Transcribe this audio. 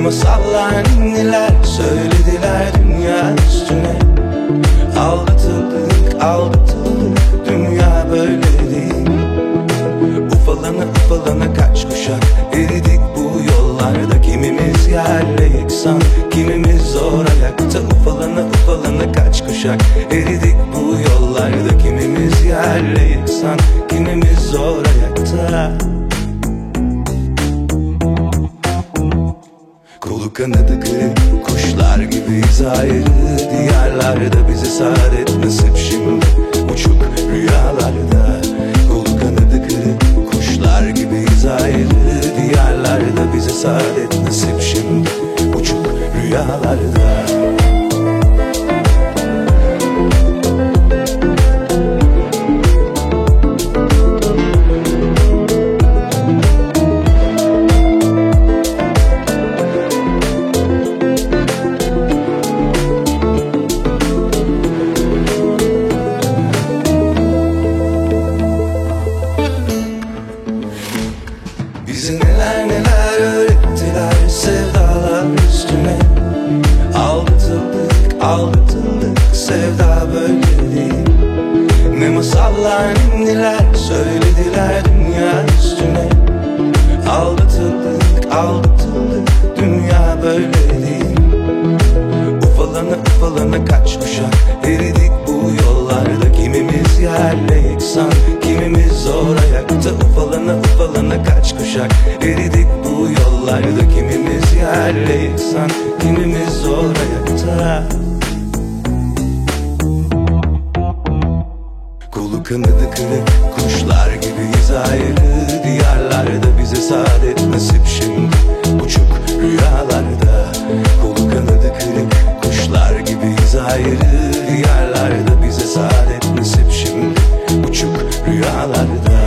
masallar ninniler söylediler dünya üstüne. Aldatıldık aldatıldık, dünya böyle değil. Ufalana ufalana kaç kuşak eridik bu yollarda. Kimimiz yerle yeksan, kimimiz zor ayakta. Ufalana ufalana kaç kuşak eridik bu yollarda. Kimimiz yerle yeksan, kimimiz zor ayakta. Kolu kanadı kırık kuşlar gibiyiz ayrı diyarlarda. Bize saadet nasip şimdi uçuk rüyalarda. Kolu kanadı kırık kuşlar gibiyiz ayrı diyarlarda. Bize saadet nasip şimdi uçuk rüyalarda. Bizi neler neler öğrettiler sevdalar üstüne. Aldatıldık aldatıldık, sevda böyle değil. Ne masallar ninniler söylediler dünya üstüne. Aldatıldık aldatıldık, dünya böyle değil. Ufalana ufalana kaç kuşak eridik bu yollarda. Kimimiz yerle yeksan, kimimiz zor ayakta. Ufalana ufalana kaç kuşak eridik bu yollarda. Kimimiz yerle yeksan, kimimiz zor ayakta. Kolu kanadı kırık kuşlar gibiyiz ayrı diyarlarda. Bize saadet nasip şimdi uçuk rüyalarda. Kolu kanadı kırık kuşlar gibiyiz ayrı diyarlarda. Bize saadet nasip şimdi uçuk rüyalarda.